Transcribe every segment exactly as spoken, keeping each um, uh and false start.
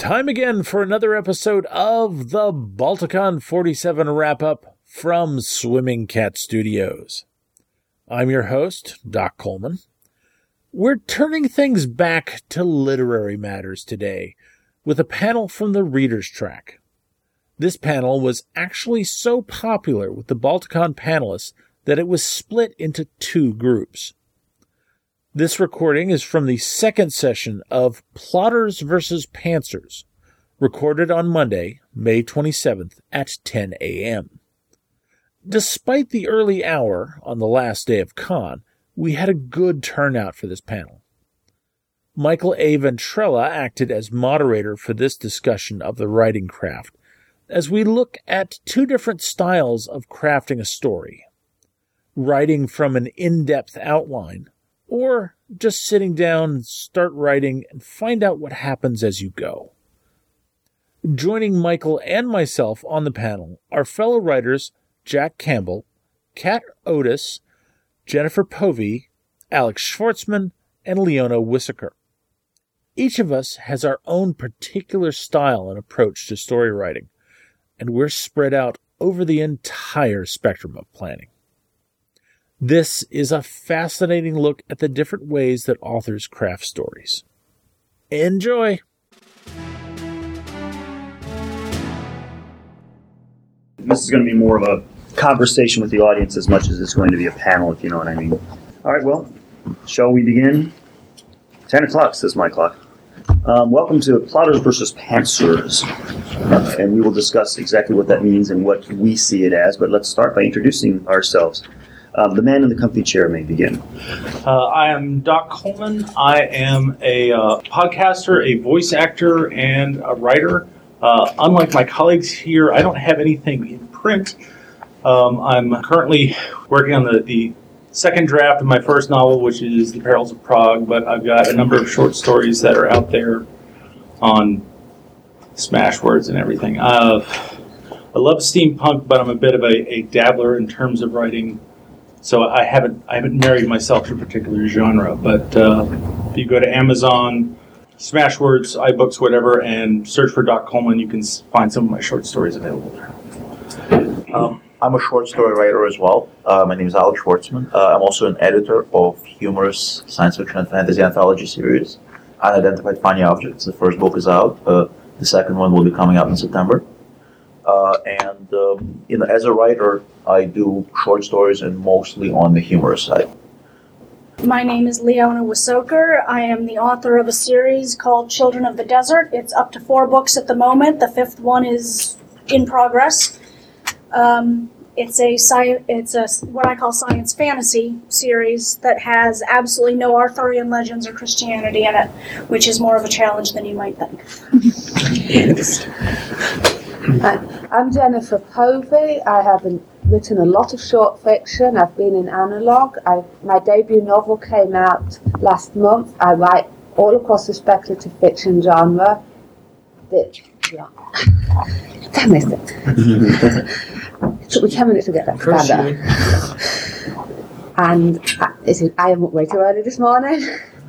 Time again for another episode of the Balticon forty-seven wrap-up from Swimming Cat Studios. I'm your host, Doc Coleman. We're turning things back to literary matters today with a panel from the Reader's Track. This panel was actually so popular with the Balticon panelists that it was split into two groups. This recording is from the second session of Plotters versus Pantsers, recorded on Monday, May twenty-seventh at ten a.m. Despite the early hour on the last day of con, we had a good turnout for this panel. Michael A. Ventrella acted as moderator for this discussion of the writing craft, as we look at two different styles of crafting a story: writing from an in-depth outline, or just sitting down, start writing, and find out what happens as you go. Joining Michael and myself on the panel are fellow writers Jack Campbell, Kat Otis, Jennifer Povey, Alex Schwartzman, and Leona Wissaker. Each of us has our own particular style and approach to story writing, and we're spread out over the entire spectrum of planning. This is a fascinating look at the different ways that authors craft stories. Enjoy! This is going to be more of a conversation with the audience as much as it's going to be a panel, if you know what I mean. All right, well, shall we begin? ten o'clock, says my clock. Um, welcome to Plotters versus Pantsers, uh, and we will discuss exactly what that means and what we see it as, but let's start by introducing ourselves. Um, the man in the comfy chair may begin. Uh, I am Doc Coleman. I am a uh, podcaster, a voice actor, and a writer. Uh, unlike my colleagues here, I don't have anything in print. Um, I'm currently working on the, the second draft of my first novel, which is The Perils of Prague, but I've got a number of short stories that are out there on Smashwords and everything. Uh, I love steampunk, but I'm a bit of a, a dabbler in terms of writing. So I haven't I haven't married myself to a particular genre, but uh, if you go to Amazon, Smashwords, iBooks, whatever, and search for Doc Coleman, you can find some of my short stories available there. Um, I'm a short story writer as well. Uh, my name is Alex Schwartzman. Uh, I'm also an editor of humorous science fiction and fantasy anthology series, Unidentified Funny Objects. The first book is out. Uh, the second one will be coming out in September. Uh, and um, you know, as a writer, I do short stories and mostly on the humorous side. My name is Leona Wissaker. I am the author of a series called Children of the Desert. It's up to four books at the moment. The fifth one is in progress. Um, it's a sci- it's a what I call science fantasy series that has absolutely no Arthurian legends or Christianity in it, which is more of a challenge than you might think. Hi, I'm Jennifer Povey. I have been, written a lot of short fiction. I've been in Analog. I, my debut novel came out last month. I write all across the speculative fiction genre. The, yeah. Damn it. It took me ten minutes to get that together. And I, it, I am up way too early this morning.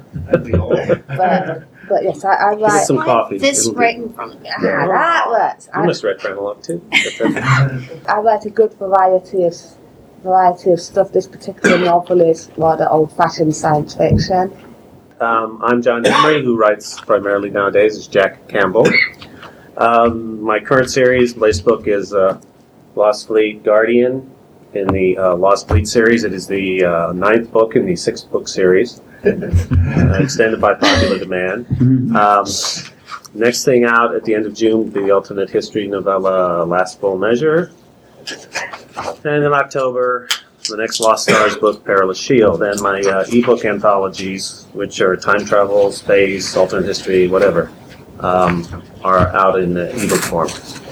but, but yes, I, I write. Some coffee. This right in front of me. Yeah, that works. You must write for Analog too. I write a good variety of variety of stuff. This particular novel is rather old-fashioned science fiction. Um, I'm John Emery, who writes primarily nowadays as Jack Campbell. Um, my current series, latest book, is uh, Lost Fleet Guardian in the uh, Lost Fleet series. It is the uh, ninth book in the six-book series, uh, extended by popular demand. Um, next thing out at the end of June will be the alternate history novella Last Full Measure. And in October, the next Lost Stars book, Perilous Shield, and my uh, ebook anthologies, which are time travel, space, alternate history, whatever, um, are out in the ebook form.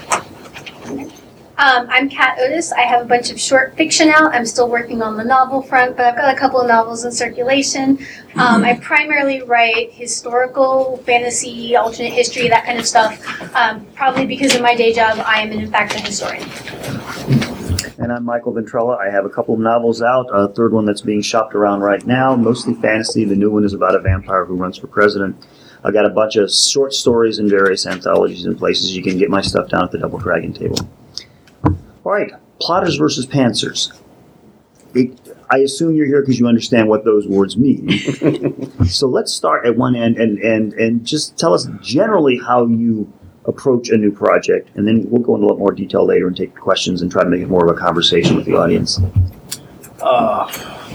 Um, I'm Kat Otis. I have a bunch of short fiction out. I'm still working on the novel front, but I've got a couple of novels in circulation. Um, I primarily write historical, fantasy, alternate history, that kind of stuff. Um, probably because of my day job, I am in fact a historian. And I'm Michael Ventrella. I have a couple of novels out, a third one that's being shopped around right now, mostly fantasy. The new one is about a vampire who runs for president. I've got a bunch of short stories in various anthologies and places. You can get my stuff down at the Double Dragon table. All right, plotters versus pantsers. It, I assume you're here because you understand what those words mean. So let's start at one end and, and, and just tell us generally how you approach a new project, and then we'll go into a lot more detail later and take questions and try to make it more of a conversation with the audience. Uh,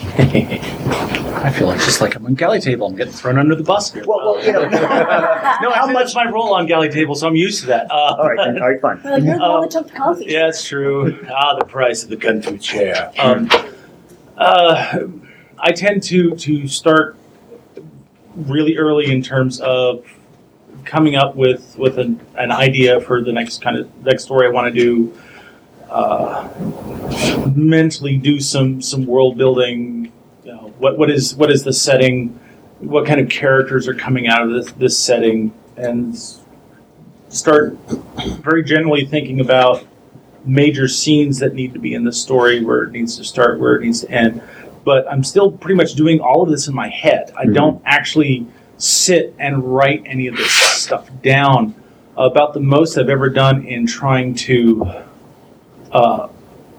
I feel like just like I'm on Galley Table. I'm getting thrown under the bus here. Well, well you know. no, how much my role on Galley Table, so I'm used to that. Uh, all right, then. All right, fine. Well, you're the one that took the coffee. Yeah, it's true. Ah, the price of the gun-to chair. Um, uh, I tend to to start really early in terms of coming up with with an, an idea for the next kind of next story I want to do. Uh, mentally do some some world building. You know, what what is what is the setting? What kind of characters are coming out of this this setting? And start very generally thinking about major scenes that need to be in the story, where it needs to start, where it needs to end. But I'm still pretty much doing all of this in my head. I mm-hmm. don't actually sit and write any of this stuff down. About the most I've ever done in trying to uh,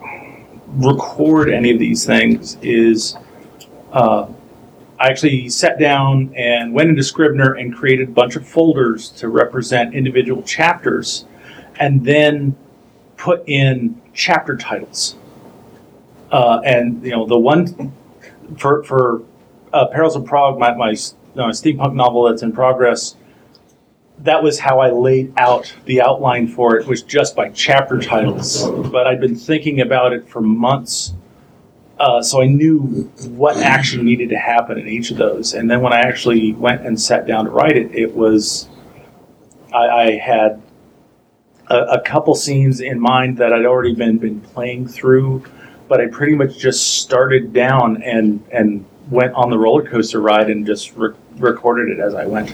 record any of these things is uh, I actually sat down and went into Scrivener and created a bunch of folders to represent individual chapters, and then put in chapter titles. Uh, and you know, the one for for uh, Perils of Prague, my, my uh, steampunk novel that's in progress, that was how I laid out the outline for it, was just by chapter titles. But I'd been thinking about it for months, uh, so I knew what action needed to happen in each of those. And then when I actually went and sat down to write it, it was I, I had a, a couple scenes in mind that I'd already been been playing through, but I pretty much just started down and and went on the roller coaster ride and just re- recorded it as I went.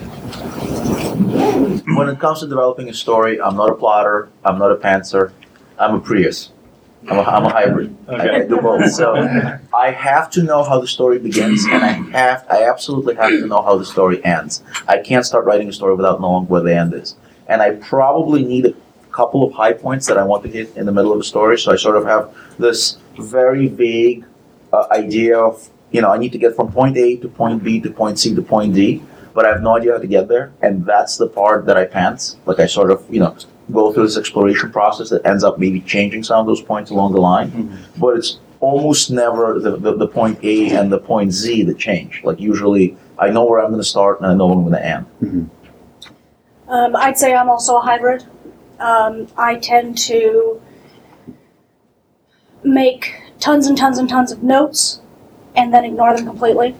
When it comes to developing a story, I'm not a plotter, I'm not a pantser, I'm a Prius. I'm a, I'm a hybrid. Okay. I, I do both. So I have to know how the story begins, and I have, I absolutely have to know how the story ends. I can't start writing a story without knowing where the end is. And I probably need a couple of high points that I want to hit in the middle of a story, so I sort of have this very vague uh, idea of, you know, I need to get from point A to point B to point C to point D, but I have no idea how to get there, and that's the part that I pants. Like I sort of, you know, go through this exploration process that ends up maybe changing some of those points along the line, mm-hmm. but it's almost never the, the, the point A and the point Z that change. Like usually I know where I'm going to start and I know where I'm going to end. Mm-hmm. Um, I'd say I'm also a hybrid. Um, I tend to make tons and tons and tons of notes and then ignore them completely.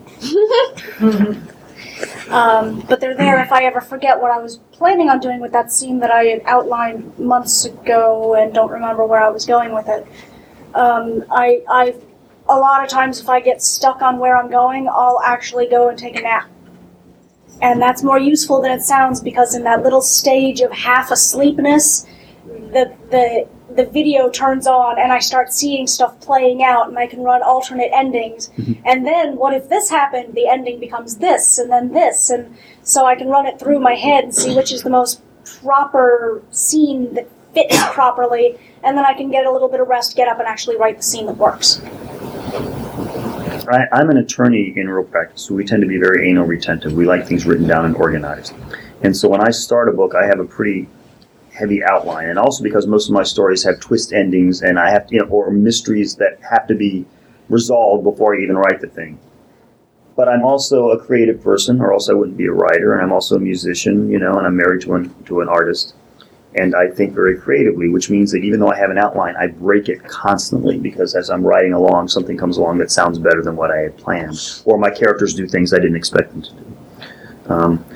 um, but they're there if I ever forget what I was planning on doing with that scene that I had outlined months ago and don't remember where I was going with it. Um, I, I, a lot of times if I get stuck on where I'm going, I'll actually go and take a nap. And that's more useful than it sounds, because in that little stage of half asleepness, the the the video turns on and I start seeing stuff playing out, and I can run alternate endings. Mm-hmm. And then what if this happened? The ending becomes this, and then this, and so I can run it through my head and see which is the most proper scene that fits properly, and then I can get a little bit of rest, get up, and actually write the scene that works. I, I'm an attorney in real practice, so we tend to be very anal retentive. We like things written down and organized. And so when I start a book, I have a pretty heavy outline. And also because most of my stories have twist endings, and I have to, you know, or mysteries that have to be resolved before I even write the thing. But I'm also a creative person, or else I wouldn't be a writer. And I'm also a musician, you know, and I'm married to an, to an artist. And I think very creatively, which means that even though I have an outline, I break it constantly, because as I'm writing along, something comes along that sounds better than what I had planned. Or my characters do things I didn't expect them to do. Um,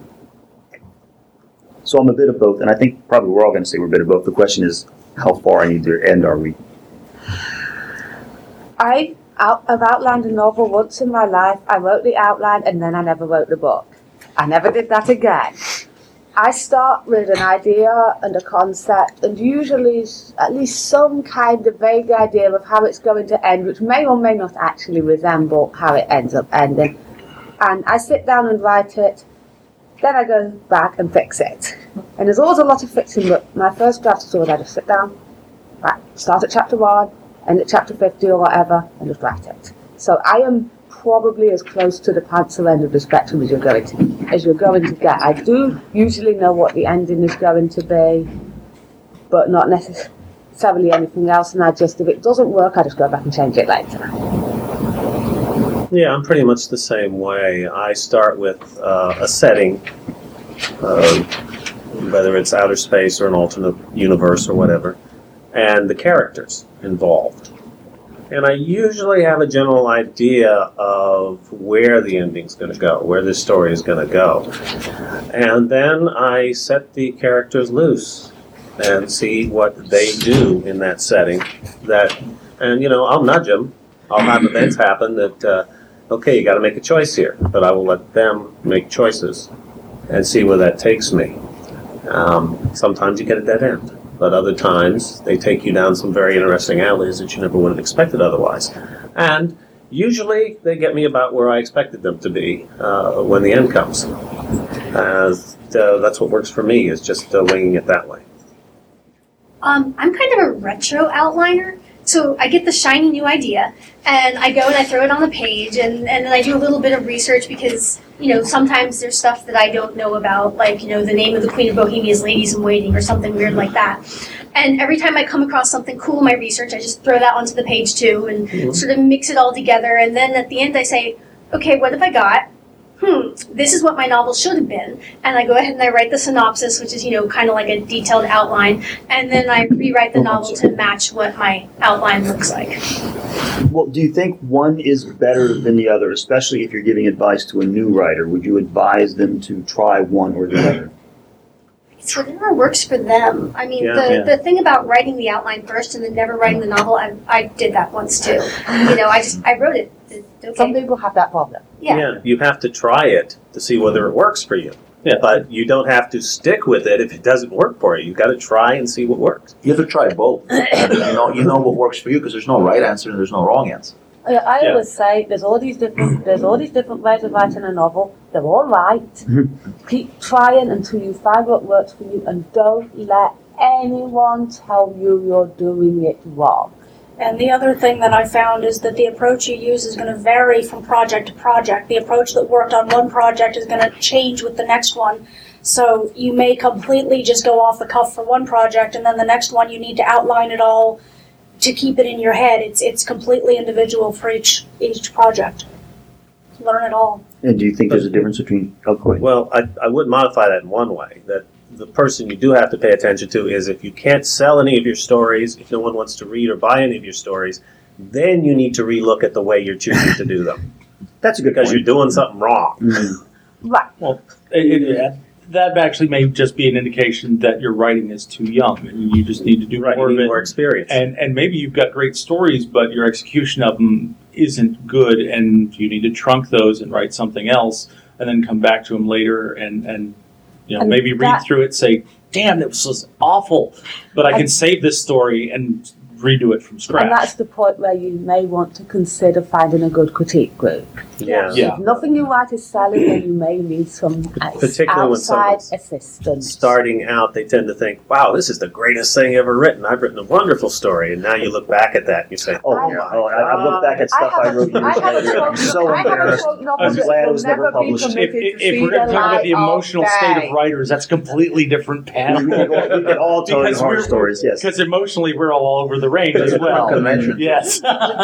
so I'm a bit of both, and I think probably we're all going to say we're a bit of both. The question is, how far I need to end are we? I, I've outlined a novel once in my life. I wrote the outline, and then I never wrote the book. I never did that again. I start with an idea and a concept, and usually s- at least some kind of vague idea of how it's going to end, which may or may not actually resemble how it ends up ending. And I sit down and write it, then I go back and fix it. And there's always a lot of fixing, but my first draft is always I just sit down, right, start at chapter one, end at chapter fifty or whatever, and just write it. So I am probably as close to the pantser end of the spectrum as you're going to as you're going to get. I do usually know what the ending is going to be, but not necessarily anything else. And I just, if it doesn't work, I just go back and change it later. Yeah, I'm pretty much the same way. I start with uh, a setting, uh, whether it's outer space or an alternate universe or whatever, and the characters involved. And I usually have a general idea of where the ending's going to go, where this story is going to go. And then I set the characters loose and see what they do in that setting. That, and, you know, I'll nudge them. I'll have events happen that, uh, okay, you got to make a choice here. But I will let them make choices and see where that takes me. Um, sometimes you get a dead end. But other times, they take you down some very interesting alleys that you never would have expected otherwise. And usually, they get me about where I expected them to be uh, when the end comes. Uh, uh, that's what works for me, is just uh, winging it that way. Um, I'm kind of a retro outliner. So I get the shiny new idea, and I go and I throw it on the page, and, and then I do a little bit of research because, you know, sometimes there's stuff that I don't know about, like, you know, the name of the Queen of Bohemia's Ladies in Waiting or something weird like that. And every time I come across something cool in my research, I just throw that onto the page too and mm-hmm. sort of mix it all together. And then at the end I say, okay, what have I got? Hmm, this is what my novel should have been. And I go ahead and I write the synopsis, which is, you know, kind of like a detailed outline. And then I rewrite the novel to match what my outline looks like. Well, do you think one is better than the other, especially if you're giving advice to a new writer? Would you advise them to try one or the other? It's whatever works for them. I mean, Yeah, the, yeah. the thing about writing the outline first and then never writing the novel, I, I did that once too. You know, I just, I wrote it. Okay. Some people have that problem. Yeah. Yeah, you have to try it to see whether it works for you. Yeah. But you don't have to stick with it if it doesn't work for you. You've got to try and see what works. You have to try both. And you know, you know what works for you because there's no right answer and there's no wrong answer. I, I Yeah. always say there's all these different there's all these different ways of writing a novel. They're all right. Keep trying until you find what works for you, and don't let anyone tell you you're doing it wrong. And the other thing that I found is that the approach you use is going to vary from project to project. The approach that worked on one project is going to change with the next one. So you may completely just go off the cuff for one project, and then the next one you need to outline it all to keep it in your head. It's it's completely individual for each each project. Learn it all. And do you think there's a difference between... Oh, go ahead. Well, I, I would modify that in one way, that the person you do have to pay attention to is if you can't sell any of your stories, if no one wants to read or buy any of your stories, then you need to relook at the way you're choosing to do them. That's a good Because point. you're doing something wrong. Mm-hmm. Right. Well, it, it, that actually may just be an indication that your writing is too young, and you just need to do Right, more you of need it. more experience. And and maybe you've got great stories, but your execution of them isn't good, and you need to trunk those and write something else, and then come back to them later, and and you know And maybe read that- through it, say, "Damn, this was awful," but I can And- save this story and redo it from scratch. And that's the point where you may want to consider finding a good critique group. yeah. Yeah. If nothing you write is selling, then you may need some Particularly when outside someone's assistance. Starting out, they tend to think, wow, this is the greatest thing ever written. I've written a wonderful story. And now you look back at that and you say, Oh, I- yeah. Oh, I, I look back at I stuff I, have wrote a, years I have a later. quote, I'm so I have a embarrassed. quote novel I'm that glad it will was never never be published. if, permitted if, to if see we're going the to talk about light the emotional of state day. of writers, that's a completely different panel. we, can all, we can all tell you Because horror we're- stories, yes. Because emotionally, we're all over the range as well. Convention. Yes.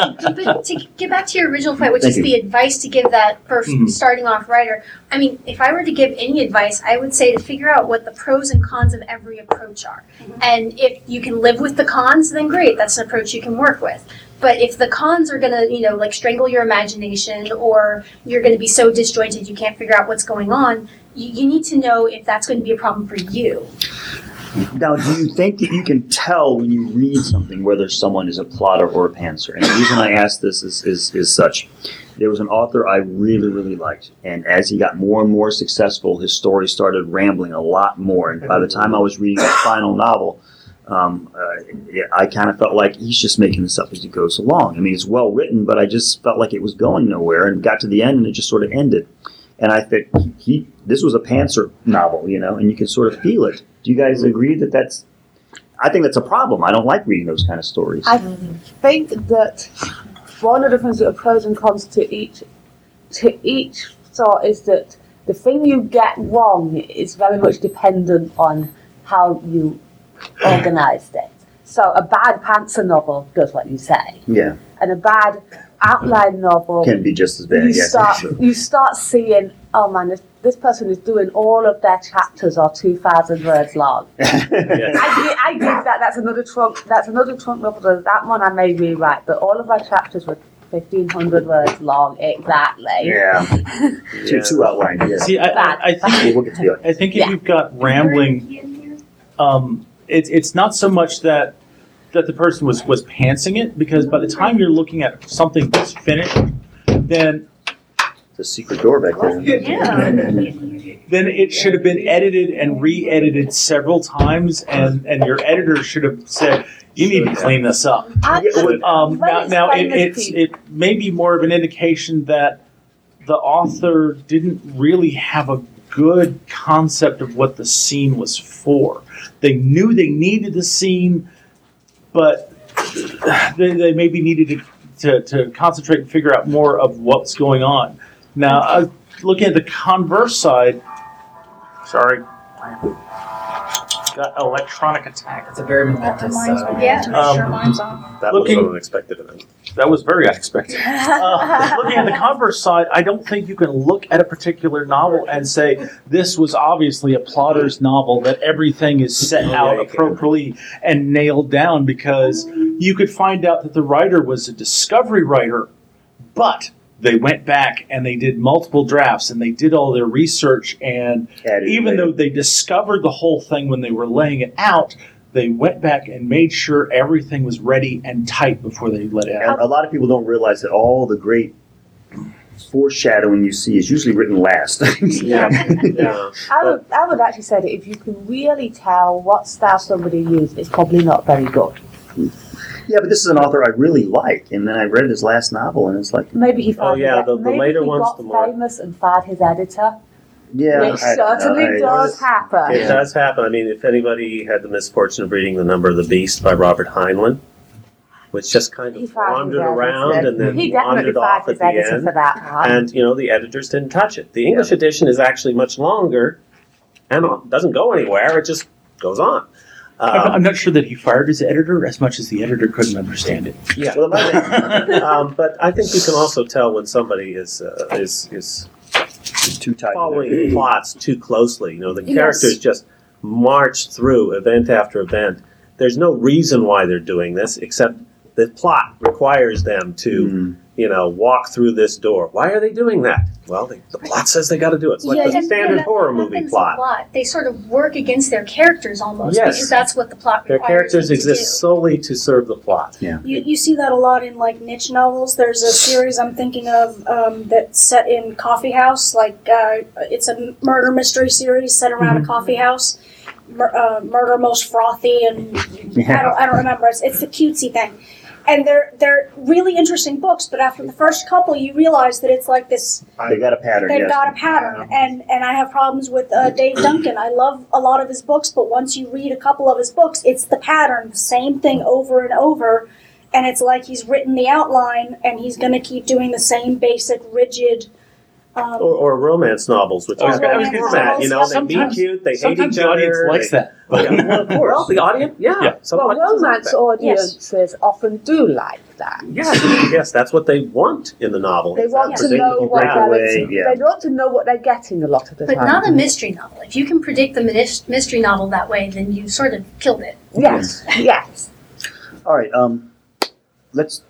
But to get back to your original point, which Thank is you. the advice to give that 1st Mhm. starting off writer, I mean, if I were to give any advice, I would say to figure out what the pros and cons of every approach are. And if you can live with the cons, then great, that's an approach you can work with. But if the cons are going to, you know, like strangle your imagination, or you're going to be so disjointed you can't figure out what's going on, you, you need to know if that's going to be a problem for you. Now, do you think that you can tell when you read something whether someone is a plotter or a pantser? And the reason I ask this is, is, is such. there was an author I really, really liked. And as he got more and more successful, his story started rambling a lot more. And by the time I was reading the final novel, um, uh, yeah, I kind of felt like he's just making this up as he goes along. I mean, it's well written, but I just felt like it was going nowhere, and got to the end and it just sort of ended. And I think he, he this was a pantser novel, you know, and you can sort of feel it. Do you guys agree that that's, I think that's a problem. I don't like reading those kind of stories. I think that one of the things that are pros and cons to each to each sort is that the thing you get wrong is very much dependent on how you organised it. So a bad pantser novel does what you say, Yeah, and a bad outline novel can be just as bad. you yes. start you start seeing, oh man, this, this person is doing all of their chapters are two thousand words long. Yes. I, gi- I give that. That's another trunk. That's another trunk novel. That one I may rewrite, but all of my chapters were fifteen hundred words long exactly. Yeah, too, too outlined. Yeah. See, I, I, I think We'll get to the I think if Yeah. you've got rambling, um, it's it's not so much that that the person was was pantsing it, because by the time you're looking at something that's finished, then the secret door back there. then it should have been edited and re-edited several times, and and your editor should have said, you need to clean this up. Actually, Um, now, let's now it, explain this it's to you. it may be more of an indication that the author didn't really have a good concept of what the scene was for. They knew they needed the scene, but they, they maybe needed to, to, to concentrate and figure out more of what's going on. Now, uh, looking at the converse side, sorry, I got electronic attack. It's a very momentous. Mine's Uh, on. Yeah. To make sure Um, mine's on. That Looking- was an unexpected event. That was very unexpected. Uh, looking at the converse side, I don't think you can look at a particular novel and say this was obviously a plotter's novel, that everything is set Oh, yeah, out you can. appropriately and nailed down, because you could find out that the writer was a discovery writer, but they went back and they did multiple drafts and they did all their research, and Added even later. though they discovered the whole thing when they were laying it out, they went back and made sure everything was ready and tight before they let it out. And a lot of people don't realize that all the great foreshadowing you see is usually written last. Yeah. yeah. I would, I would actually say that if you can really tell what style somebody used, it's probably not very good. Yeah, but this is an author I really like, and then I read his last novel, and it's like, Maybe he found Oh, yeah, his, the- the maybe later he ones, got the more- famous and fired his editor, yeah, which I don't know. certainly I- does happen. It does happen. I mean, if anybody had the misfortune of reading The Number of the Beast by Robert Heinlein, which just kind He of fired his wandered editor. around and then He definitely wandered fired off at his the editor end. for that one. And, you know, the editors didn't touch it. The English edition is actually much longer and doesn't go anywhere. It just goes on. I'm, Um, I'm not sure that he fired his editor as much as the editor couldn't understand it. yeah. Well, it might be um, but I think you can also tell when somebody is uh, is is too tight. following plots too closely. You know, the Yes. characters just march through event after event. There's no reason why they're doing this except the plot requires them to, Mm. you know, walk through this door. Why are they doing that? Well, they, the plot says they got to do it. It's like Yeah, the and- standard and horror that movie happens a plot. lot. They sort of work against their characters almost, Yes. because that's what the plot Their requires characters them to exist solely to serve the plot. Yeah. You, you see that a lot in like niche novels. There's a series I'm thinking of um, that's set in coffee house. Like uh, it's a murder mystery series set around Mm-hmm. a coffee house. Mur- uh, murder most frothy, and I don't I don't remember. It's, it's the cutesy thing, and they're they're really interesting books. But after the first couple, you realize that it's like this. They got a pattern. They've yes. got a pattern, and and I have problems with uh, Dave Duncan. I love a lot of his books, but once you read a couple of his books, it's the pattern, the same thing over and over, and it's like he's written the outline, and he's going to keep doing the same basic, rigid. Um, Or, or romance novels, which I was is gonna- I kind was of gonna format. say, You know, they sometimes- meet cute, they hate Sometimes each the audience other. likes they- that. Yeah, well, of course. Well, the audience, yeah. Yeah. Some Well, audiences like romance that. audiences often do like that. Yes, yes, that's what they want in the novel. They It's want that to know predictable what pattern. they're breakaway, yeah. They want to know what they're getting a lot of the But time. not a mystery novel. If you can predict the mynis- mystery novel that way, then you sort of killed it. Yes, yes. All right. Um, let's.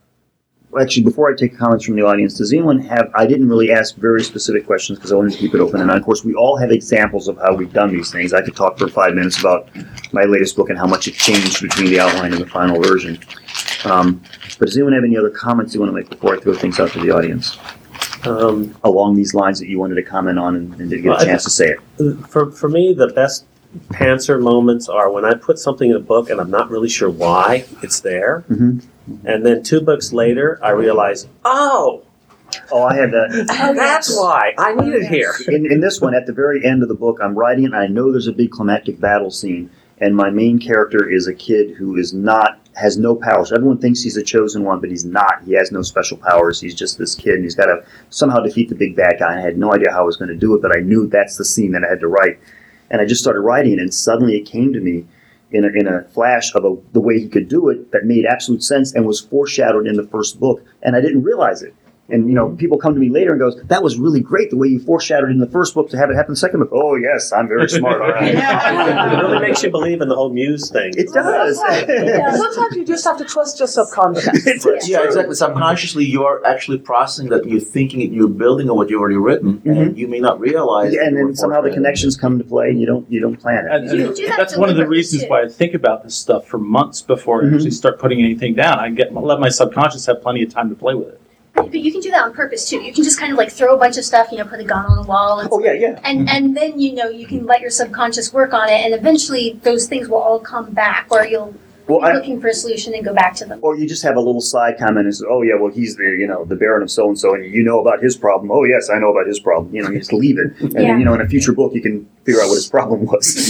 well, Actually, before I take comments from the audience, does anyone have? I didn't really ask very specific questions because I wanted to keep it open. And of course, we all have examples of how we've done these things. I could talk for five minutes about my latest book and how much it changed between the outline and the final version. Um, but does anyone have any other comments you want to make before I throw things out to the audience? Um, Along these lines that you wanted to comment on and, and didn't get Well, a I chance to say it. for for me, the best pantser moments are when I put something in a book and I'm not really sure why it's there, Mhm. and then two books later I realize, oh, Oh, I had that. that's why I need it here. In, in this one, at the very end of the book, I'm writing it, and I know there's a big climactic battle scene, and my main character is a kid who is not, has no powers. Everyone thinks he's a chosen one, but he's not. He has no special powers. He's just this kid, and he's got to somehow defeat the big bad guy. And I had no idea how I was going to do it, but I knew that's the scene that I had to write. And I just started writing it, and suddenly it came to me in a, in a flash of a, the way he could do it that made absolute sense and was foreshadowed in the first book, and I didn't realize it. And, you know, people come to me later and goes, that was really great the way you foreshadowed in the first book to have it happen in the second book. Oh, yes, I'm very smart. All right. It really makes you believe in the whole muse thing. It does. Sometimes you just have to trust your subconscious. It's Yeah, true. exactly. Subconsciously, you're actually processing that you're thinking it, you're building on what you've already written, and you may not realize. Yeah, that and you were then somehow the foreshadowing. connections come into play, and you don't you don't plan it. And, You and do that that's one of the deliberately, reasons too. why I think about this stuff for months before I Mhm. actually start putting anything down. I get let my subconscious have plenty of time to play with it. But you can do that on purpose too. You can just kind of like throw a bunch of stuff, you know, put a gun on the wall, and Oh yeah, yeah. and, and then you know you can let your subconscious work on it, and eventually those things will all come back, or you'll Well, be I, looking for a solution and go back to them. or you just have a little side comment and say, oh yeah, well he's the you know the Baron of so and so, and you know about his problem. Oh yes, I know about his problem. You know, you just leave it, and Yeah. then you know in a future book you can figure out what his problem was.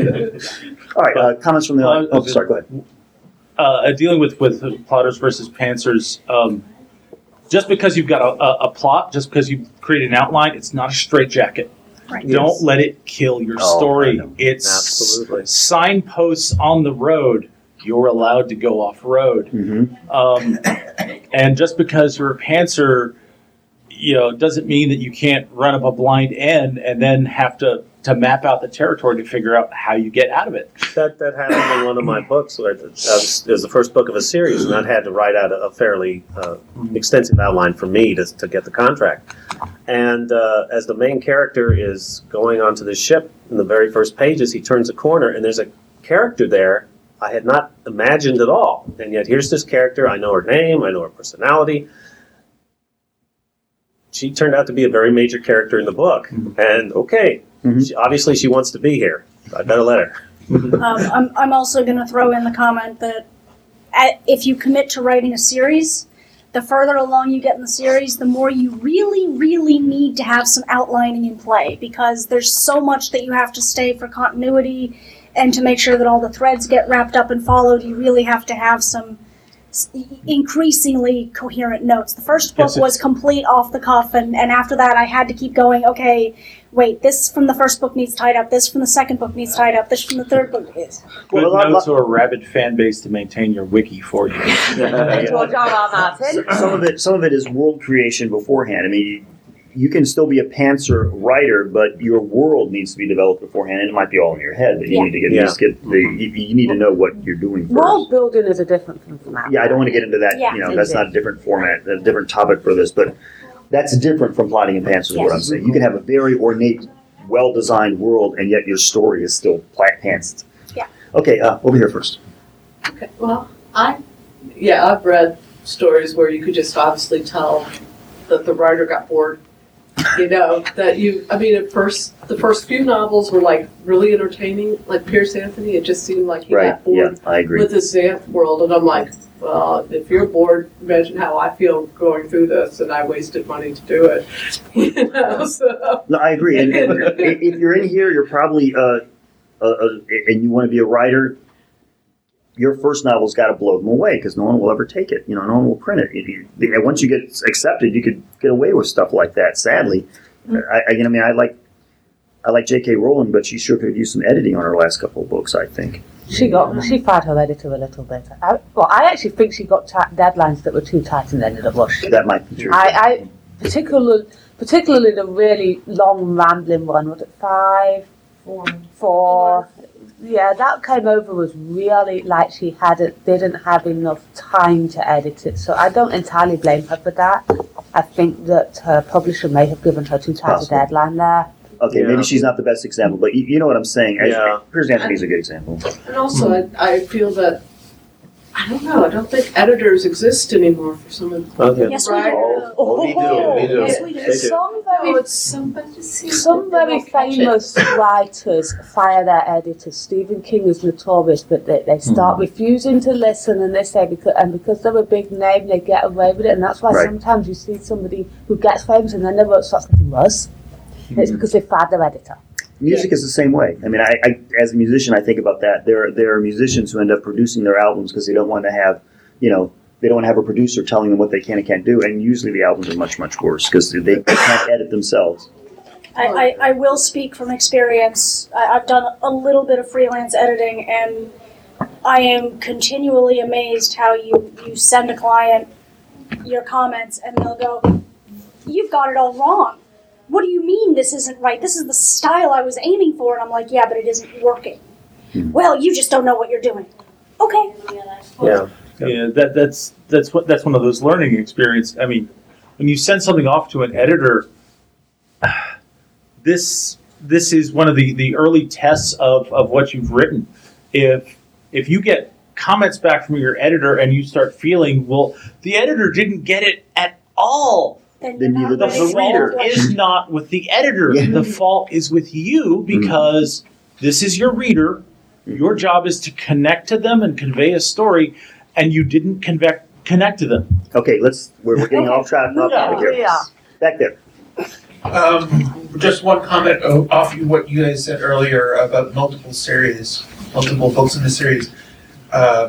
All right, uh, comments from the Well, audience. Oh, sorry, go ahead. Uh, dealing with with plotters versus pantsers. Um, just because you've got a, a, a plot, just because you create an outline, it's not a straitjacket. Right. Don't Yes. let it kill your Oh, I story. know. It's Absolutely. signposts on the road. You're allowed to go off road. Mm-hmm. Um, and just because you're a pantser, you know, doesn't mean that you can't run up a blind end and then have to, to map out the territory to figure out how you get out of it. That that happened in one of my books. Where it was, it was the first book of a series, and I had to write out a, a fairly uh, extensive outline for me to, to get the contract. And uh, as the main character is going onto the ship, in the very first pages, he turns a corner, and there's a character there I had not imagined at all. And yet here's this character. I know her name. I know her personality. She turned out to be a very major character in the book. And okay, Mhm. she, obviously she wants to be here. I better let her. Um, I'm, I'm also going to throw in the comment that at, if you commit to writing a series, the further along you get in the series, the more you really, really need to have some outlining in play, because there's so much that you have to stay for continuity and to make sure that all the threads get wrapped up and followed. You really have to have some s- increasingly coherent notes. The first book Yes, it- was complete off the cuff, and, and after that I had to keep going, okay, wait, this from the first book needs tied up, this from the second book needs tied up, this from the third book is. Good Well, a lot- notes or a rabid fan base to maintain your wiki for you. George R. R. Martin. Some of it, some of it is world creation beforehand. I mean, you can still be a pantser writer, but your world needs to be developed beforehand, and it might be all in your head. But you Yeah. need to get, Yeah. just get the, you, you need to know what you're doing first. World building is a different thing from that. Yeah, I don't want to get into that. Yeah. You know, that's not a different format, a different topic for this. But that's different from plotting and pantsers. Is what I'm Yes. saying. You can have a very ornate, well-designed world, and yet your story is still pla- pantsed. Yeah. Okay, uh, over here first. Okay, well, I, yeah, I've read stories where you could just obviously tell that the writer got bored. You know, that you, I mean, at first, the first few novels were like really entertaining, like Pierce Anthony, it just seemed like he Right. got bored Yeah, I agree. with the Xanth world, and I'm like, well, if you're bored, imagine how I feel going through this, and I wasted money to do it. You know, so. No, I agree. And, and if if you're in here, you're probably, uh, uh, uh, and you want to be a writer, your first novel's got to blow them away because no one will ever take it. You know, no one will print it. If you, and once you get accepted, you could get away with stuff like that. Sadly, I, I, I mean, I like, I like J K. Rowling, but she sure could have used some editing on her last couple of books. I think. She got she fired her editor a little bit. I, well, I actually think she got ta- deadlines that were too tight and ended up rushed. That might be true. I, I particularly particularly the really long rambling one. Was it five, Four. four? Yeah, that came over was really like she hadn't didn't have enough time to edit it. So I don't entirely blame her for that. I think that her publisher may have given her too tight a Possible. deadline there. Okay, Yeah. maybe she's not the best example, but you, you know what I'm saying. I- Yeah. Piers Anthony's a good example. And also, I, I feel that I don't know. I don't think editors exist anymore for some of the Okay. Yes, we do. writers. Oh, we do, we do. Yes, we do. They do. Some Oh, very, it's somebody sees some it, they very won't catch it. famous writers fire their editors. Stephen King is notorious, but they, they start refusing to listen, and they say because and because they're a big name, they get away with it, and that's why Right. sometimes you see somebody who gets famous and then they wrote stuff that he was. It's because they fired their editor. Music is the same way. I mean, I, I as a musician, I think about that. There, there are musicians who end up producing their albums because they don't want to have, you know, they don't want to have a producer telling them what they can and can't do. And usually the albums are much, much worse because they can't edit themselves. I, I, I will speak from experience. I, I've done a little bit of freelance editing, and I am continually amazed how you, you send a client your comments, and they'll go, "You've got it all wrong. What do you mean this isn't right? This is the style I was aiming for." And I'm like, "Yeah, but it isn't working." Hmm. "Well, you just don't know what you're doing." Okay. Yeah. Yeah, that that's that's what that's one of those learning experience. I mean, when you send something off to an editor, this this is one of the, the early tests of, of what you've written. If if you get comments back from your editor and you start feeling, well, the editor didn't get it at all. Then, Then you're neither not The does really the reader. fault is not with the editor. Yeah. The fault is with you because this is your reader. Your job is to connect to them and convey a story, and you didn't convec- connect to them. Okay, let's. We're, we're getting off track. Off Yeah, topic here. we are. Back there. Um, just one comment o- off of what you guys said earlier about multiple series, multiple books in the series. Uh,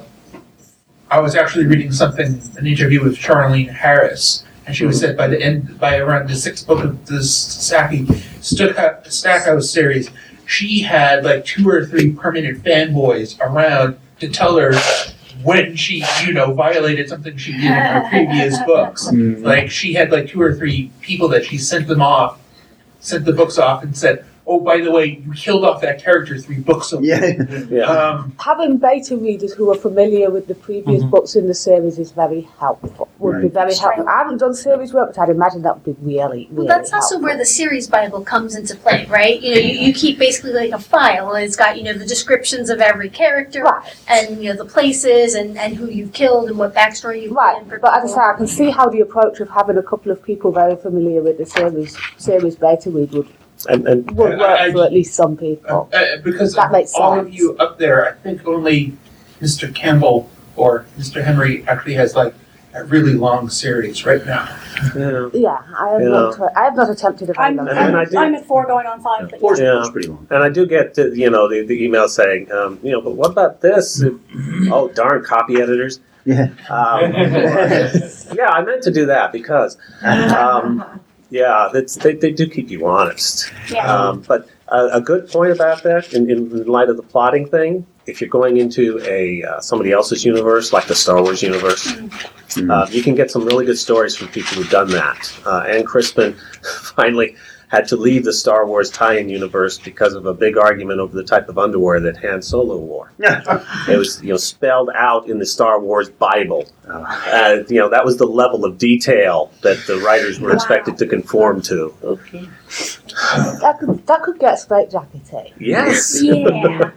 I was actually reading something, an interview with Charlene Harris, and she was said by the end, by around the sixth book of the Saki Stackhouse series, she had like two or three permanent fanboys around to tell her when she, you know, violated something she did in her previous books. Like she had like two or three people that she sent them off, sent the books off, and said, "Oh, by the way, you killed off that character three books ago." Yeah. Yeah. Um, Having beta readers who are familiar with the previous Mhm. books in the series is very helpful. Would be Right. very helpful. I haven't done series work, but I'd imagine that would be really, really Well, that's also helpful. where the series Bible comes into play, right? You know, you, you keep basically like a file, and it's got, you know, the descriptions of every character, Right. and, you know, the places, and, and who you've killed, and what backstory you've Right, put in for but as I people. say, I can see how the approach of having a couple of people very familiar with the series series beta read would, And, and would I- work I- for at least some uh, people. uh, because That of makes all of sense. you up there, I think only Mister Campbell or Mister Henry actually has like a really long series right now. yeah. Yeah, I have Yeah. not. I have not attempted a very I'm, long And then I I'm, do- I'm at four going on five. But Four's, Yeah. four's pretty long. And I do get, to, you know, the, the email saying, um, you know, but what about this? Oh, darn copy editors. Yeah. Um, yeah, I meant to do that because, um, yeah, that's, they, they do keep you honest. Yeah. Um, but a, a good point about that, in, in light of the plotting thing, if you're going into a uh, somebody else's universe, like the Star Wars universe, uh, you can get some really good stories from people who've done that. Uh, Ann Crispin finally had to leave the Star Wars tie-in universe because of a big argument over the type of underwear that Han Solo wore. It was, you know, spelled out in the Star Wars Bible. Uh, you know, that was the level of detail that the writers were expected to conform to. Okay. That could that could get straight jackety. Yes. Yeah.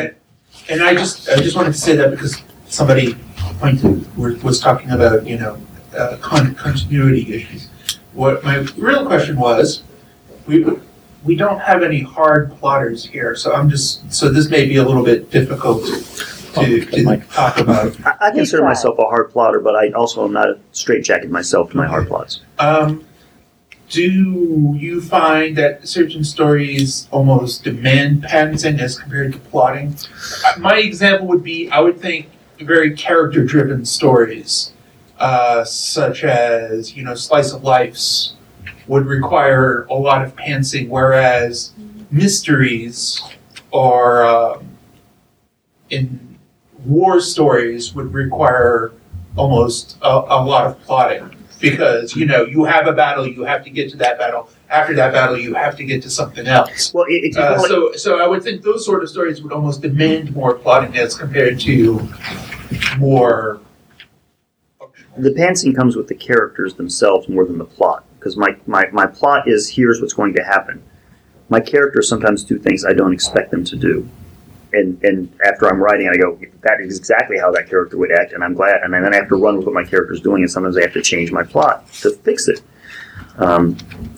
And I just, I just wanted to say that because somebody pointed, was talking about, you know, uh, con- continuity issues. What my real question was, we we don't have any hard plotters here, so I'm just, so this may be a little bit difficult to, to talk about. I, I consider myself a hard plotter, but I also am not a straitjacket myself to my hard plots. Um, do you find that certain stories almost demand patenting as compared to plotting? Uh, My example would be, I would think, very character-driven stories, uh, such as, you know, Slice of Life's would require a lot of pantsing, whereas mysteries or um, in war stories would require almost a, a lot of plotting. Because, you know, you have a battle, you have to get to that battle. After that battle, you have to get to something else. Well, it, it's Uh, like- so, so I would think those sort of stories would almost demand more plotting as compared to more. the pantsing comes with the characters themselves more than the plot. Because my, my, my plot is here's what's going to happen. My characters sometimes do things I don't expect them to do. and and after I'm writing, I go, that is exactly how that character would act, and I'm glad. And then I have to run with what my character's doing, and sometimes I have to change my plot to fix it. Um,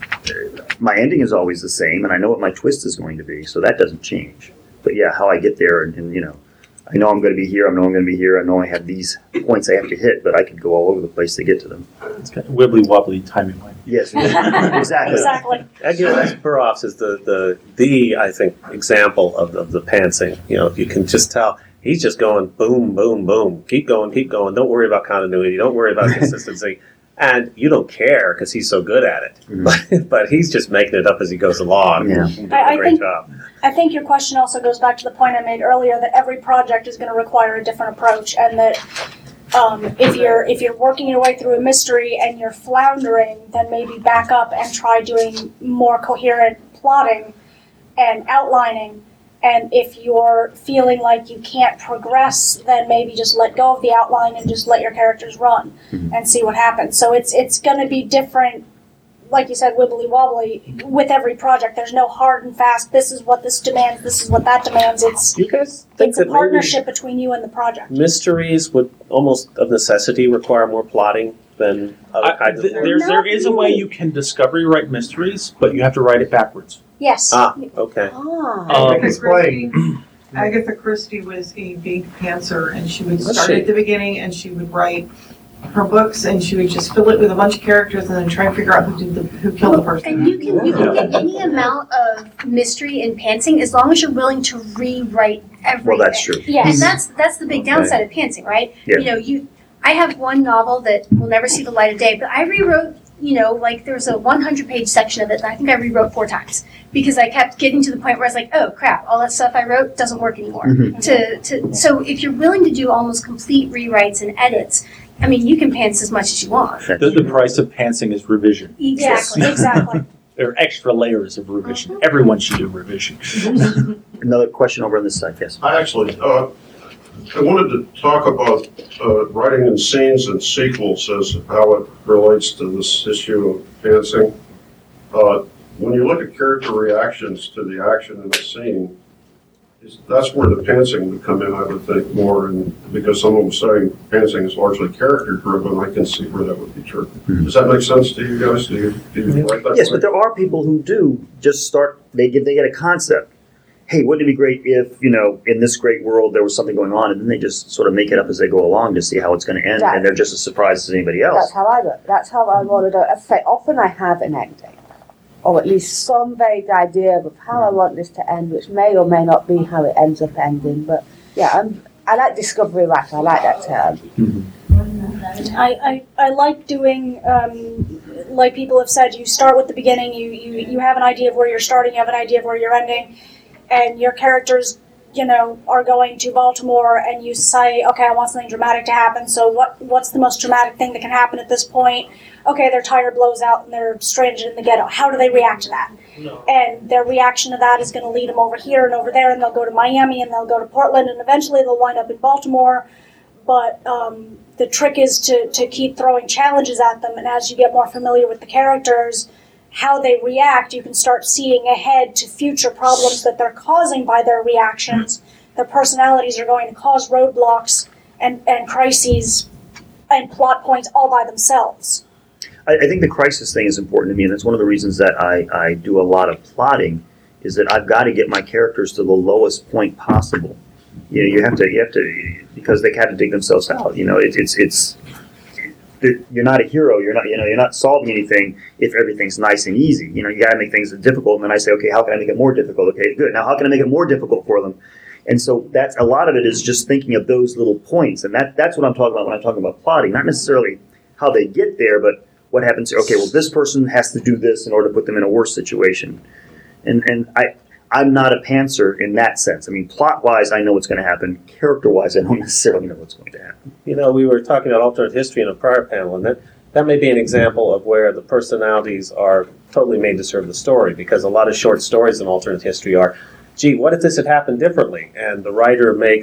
my ending is always the same, and I know what my twist is going to be, so that doesn't change. But yeah, how I get there, and, and you know, I know I'm going to be here, I know I'm going to be here, I know I have these points I have to hit, but I could go all over the place to get to them. It's kind of wibbly wobbly timing line. Yes, exactly. Exactly. And you know, that's Burroughs is the, the, the I think, example of, of the pantsing. You know, if you can just tell, he's just going boom, boom, boom. Keep going, keep going. Don't worry about continuity. Don't worry about consistency. And you don't care because he's so good at it. Mm-hmm. But, but he's just making it up as he goes along. Yeah. He's doing I- I a great think- job. I think your question also goes back to the point I made earlier that every project is going to require a different approach, and that um, if you're if you're working your way through a mystery and you're floundering, then maybe back up and try doing more coherent plotting and outlining. And if you're feeling like you can't progress, then maybe just let go of the outline and just let your characters run Mhm. and see what happens. So it's it's going to be different. Like you said, wibbly wobbly with every project. There's no hard and fast. This is what this demands. This is what that demands. It's You guys think it's a that maybe partnership between you and the project. mysteries would almost of necessity require more plotting than other I, kinds of th- things? there's, there is a way you can discovery write mysteries, but you have to write it backwards. Yes. Ah, okay. Ah. Um, Agatha Christie, Agatha Christie was a big pantser, and she would Was start she? at the beginning, and she would write her books, and she would just fill it with a bunch of characters, and then try and figure out who did the who killed the person. And you can you can get any amount of mystery in pantsing as long as you're willing to rewrite everything. Well, that's true. Yes. And that's that's the big downside of pantsing, right? Yeah. You know, you I have one novel that will never see the light of day, but I rewrote, you know, like there's a one hundred page section of it that I think I rewrote four times because I kept getting to the point where I was like, oh crap, all that stuff I wrote doesn't work anymore. Mhm. To to so if you're willing to do almost complete rewrites and edits, I mean, you can pants as much as you want. The, the price of pantsing is revision. Exactly. Exactly. There are extra layers of revision. Everyone should do revision. Another question over on this side, yes. I actually, uh, I wanted to talk about uh, writing in scenes and sequels as how it relates to this issue of pantsing. Uh, when you look at character reactions to the action in a scene, is- that's where the pantsing would come in, I would think, more, and because someone was saying pantsing is largely character driven, I can see where that would be true. Mhm. Does that make sense to you guys? Do you, do you write that Yes, way? but there are people who do just start. They get they get a concept. Hey, wouldn't it be great if, you know, in this great world there was something going on, and then they just sort of make it up as they go along to see how it's going to end, Right. and they're just as surprised as anybody else. That's how I work. That's how I want to do it. I say often I have an ending, or at least some vague idea of how I want this to end, which may or may not be how it ends up ending. But yeah, I'm, I like discovery writer. I like that term. I, I, I like doing, um, like people have said, you start with the beginning, you, you, you have an idea of where you're starting, you have an idea of where you're ending, and your characters, you know, are going to Baltimore, and you say, okay, I want something dramatic to happen, so what what's the most dramatic thing that can happen at this point? Okay, their tire blows out and they're stranded in the ghetto. How do they react to that? No. And their reaction to that is going to lead them over here and over there, and they'll go to Miami, and they'll go to Portland, and eventually they'll wind up in Baltimore. But um, the trick is to, to keep throwing challenges at them, and as you get more familiar with the characters, how they react, you can start seeing ahead to future problems that they're causing by their reactions. Their personalities are going to cause roadblocks and, and crises and plot points all by themselves. I, I think the crisis thing is important to me, and that's one of the reasons that I, I do a lot of plotting, is that I've got to get my characters to the lowest point possible. You know, you have to, you have to, because they have to dig themselves out. You know, it, it's, it's, it, you're not a hero. You're not, you know, you're not solving anything if everything's nice and easy. You know, you got to make things difficult. And then I say, okay, how can I make it more difficult? Okay, good. Now, how can I make it more difficult for them? And so that's a lot of it is just thinking of those little points, and that that's what I'm talking about when I'm talking about plotting. Not necessarily how they get there, but what happens. Okay, well, this person has to do this in order to put them in a worse situation. And and I. I'm not a pantser in that sense. I mean, plot-wise, I know what's going to happen. Character-wise, I don't necessarily know what's going to happen. You know, we were talking about alternate history in a prior panel, and that, that may be an example of where the personalities are totally made to serve the story, because a lot of short stories in alternate history are, gee, what if this had happened differently? And the writer makes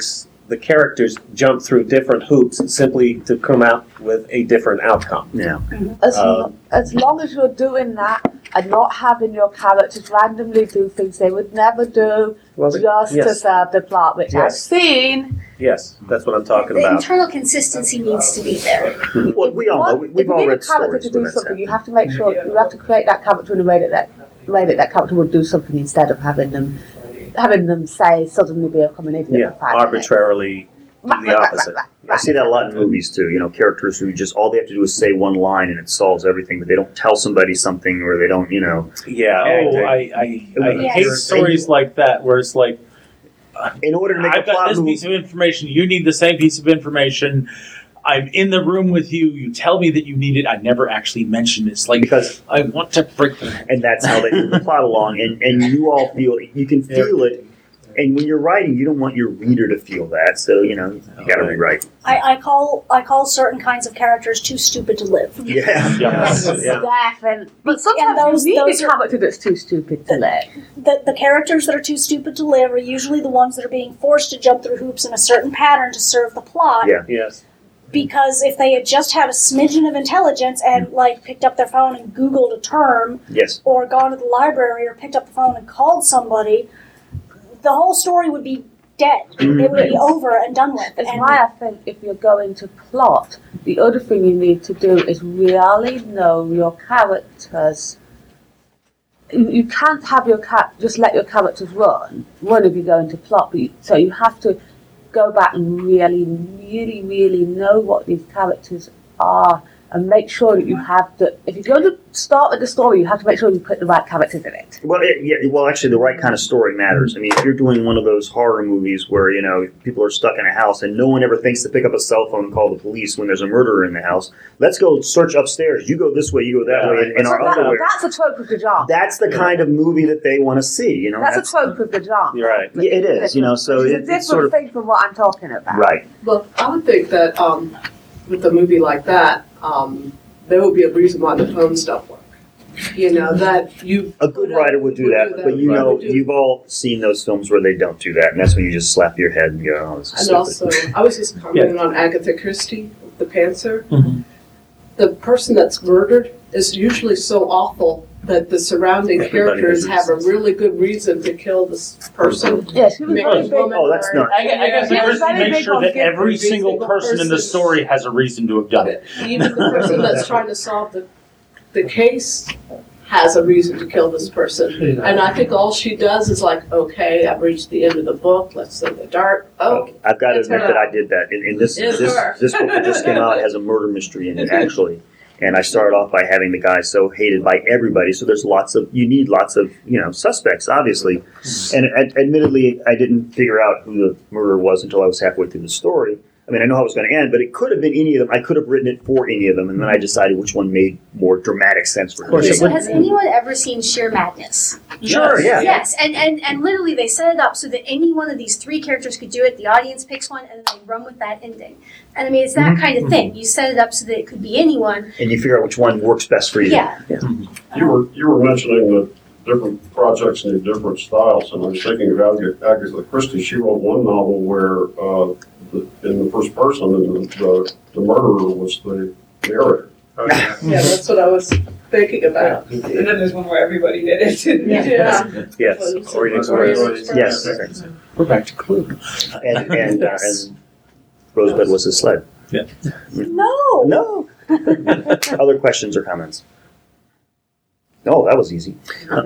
the characters jump through different hoops simply to come out with a different outcome. Yeah. As, Um, lo- as long as you're doing that and not having your characters randomly do things they would never do Well, just to yes. serve the plot, which I've Yes. seen. Yes, that's what I'm talking The about. internal consistency needs to be there. Well, we all know. We, If we've you all need a read character stories to where do that's something, happened. you have to make sure you have to create that character in a way that that way that that character would do something instead of having them having them say suddenly become an idiot. Yeah, for five minutes. arbitrarily do the opposite. I see that a lot in movies too. You know, characters who just all they have to do is say one line and it solves everything, but they don't tell somebody something or they don't, you know. Yeah. Oh, I- I, I, I Yes. hate stories like that where it's like, In order to make I've a got plot this move, piece of information, you need the same piece of information. I'm in the room with you. You tell me that you need it. I never actually mention it. It's like because I want to break. and that's how they move the plot along. And and you all feel you can feel it. And when you're writing, you don't want your reader to feel that. So you know you got to rewrite. I, I call I call certain kinds of characters too stupid to live. Yeah. Yeah. Definitely. But sometimes And those- you need those a are- character that's too stupid to live. The, the characters that are too stupid to live are usually the ones that are being forced to jump through hoops in a certain pattern to serve the plot. Yeah. Yes. Because if they had just had a smidgen of intelligence and like picked up their phone and Googled a term, Yes. or gone to the library or picked up the phone and called somebody, the whole story would be dead. It would be over and done with. It's And why I think if you're going to plot, the other thing you need to do is really know your characters. You, you can't have your cat just let your characters run. Run if you go into plot, but you, so you have to go back and really, really, really know what these characters are and make sure that you have the. If you're going to start with the story, you have to make sure you put the right characters in it. Well, it, yeah. Well, actually, the right kind of story matters. I mean, if you're doing one of those horror movies where you know people are stuck in a house and no one ever thinks to pick up a cell phone and call the police when there's a murderer in the house, let's go search upstairs. You go this way, you go that Yeah. way, in, in So our that- underwear. that's a trope of the genre. That's the kind of movie that they want to see. You know, That's, a trope of the genre. You're right. Yeah, it is. You know, so Which is it, a different it's sort of thing from what I'm talking about. right. Well, I would think that um, with a movie like that, um, there would be a reason why the phones don't work. You know, that you. A good writer would do that, but you right, know, would do- you've all seen those films where they don't do that, and that's when you just slap your head and go, "Oh, this is And stupid." also, I was just commenting on Agatha Christie, The Panther. Mhm. The person that's murdered is usually so awful that the surrounding Everybody characters has have a reasons. really good reason to kill this person. Yes, she was Maybe very a big. woman Oh, that's or- not- I, gu- I guess Yeah, the it's person very makes big sure on that getting every every single single person in the person. story has a reason to have done it. Even the person that's trying to solve the, the case has a reason to kill this person. And I think all she does is like, okay, I've reached the end of the book, let's throw the dart. Oh, I've got to That's admit her. that I did that. In, in this It's this, her. this book that just came out has a murder mystery in it, actually. And I started off by having the guy so hated by everybody. So there's lots of you need lots of you know suspects, obviously. And ad- admittedly, I didn't figure out who the murderer was until I was halfway through the story. I mean, I know how it was going to end, but it could have been any of them. I could have written it for any of them, and then I decided which one made more dramatic sense for course me. it So has anyone ever seen Sheer Madness? Sure, yeah. Yes, and, and, and literally they set it up so that any one of these three characters could do it. The audience picks one, and then they run with that ending. And I mean, it's that Mhm. kind of thing. You set it up so that it could be anyone. And you figure out which one works best for you. Yeah. You were, you were mentioning the different projects and the different styles, and I was thinking of Agatha Agatha Christie. She wrote one novel where, uh, the, in the first person, and the, the, the murderer was the narrator. yeah, that's what I was thinking about. And then there's one where everybody did it. Yeah. Yes. Orient Orient Express. Yes. We're back to Clue. And and, uh, and Rosebud was his sled. no, No. Other questions or comments? Oh, that was easy.